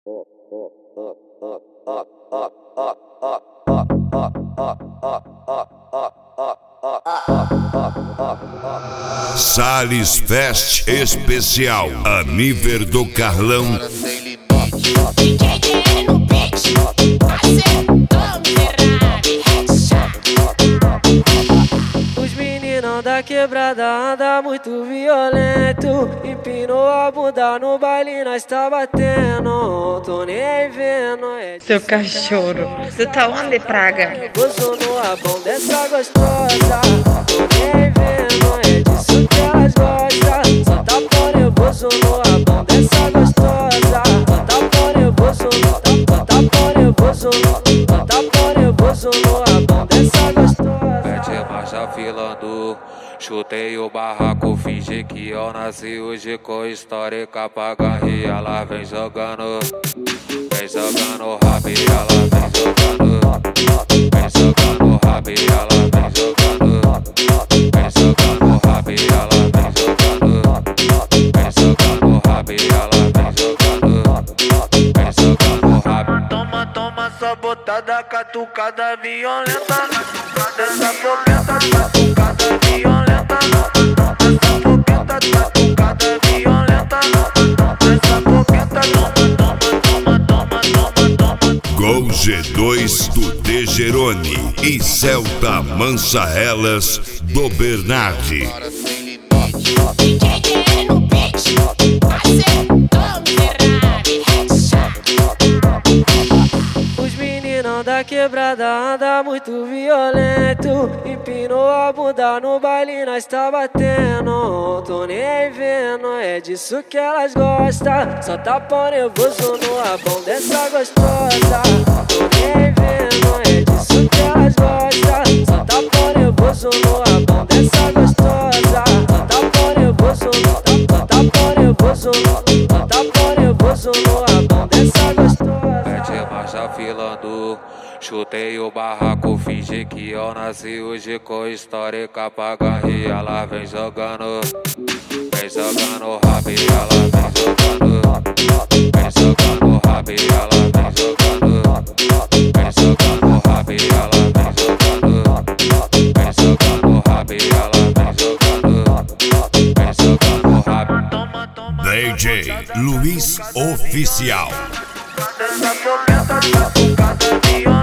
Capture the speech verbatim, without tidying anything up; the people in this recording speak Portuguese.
Salles Fest Especial, Aniver do Carlão. D J no beat, acertou Ferrari, headshot. Os meninão da quebrada anda muito violento. Empinou a bunda no baile, nós tá batendo. Tô nem vendo, é Seu cachorro, você tá onde, praga? gozo no abão dessa gostosa. Tô nem vendo, é disso que elas gostam. Só tá pó nervoso no abão dessa gostosa. Só tá pó nervoso no, só tá pó nervoso no, só tá pó nervoso no abão dessa gostosa. Pede marcha filando, chutei o barraco, fingi que eu nasci hoje com histórica pra garrir. Ela vem jogando, vem jogando rabi, ela vem jogando, vem jogando rabi, ela vem jogando, vem jogando rabi, ela vem jogando, vem jogando rabi, ela vem jogando, vem jogando rabi. Toma, toma sua botada, catucada violenta, dessa boqueta, catucada violenta, dessa boqueta, catucada violenta, dessa boqueta, toma, toma, toma, toma, toma, toma. Gol G dois do Degerone e Celta Mansa Elas do Bernardi. D J no beat, acertou Ferrari, headshot. Os meninão da quebrada anda muito violento. Empinou a bunda no baile, nós tá batendo. Tô nem vendo, é disso que elas gostam. Só tá pó nervoso no abão dessa gostosa. Tô nem vendo, é disso que elas gostam. Só tá pó nervoso no abão dessa gostosa. Só tá pó nervoso no, só tá pó nervoso no, só tá pó nervoso no abão dessa gostosa. Pede marcha filando, chutei o barraco, fingi que eu nasci hoje com histórica pra garrir. Ela vem jogando, vem jogando rabi, ela vem jogando, vem jogando rabi, ela vem jogando, vem jogando rabi, ela vem jogando, vem jogando rabi, ela vem jogando, vem jogando rabi. Toma, toma, D J Luiz Oficial. dessa boqueta, catucada violenta.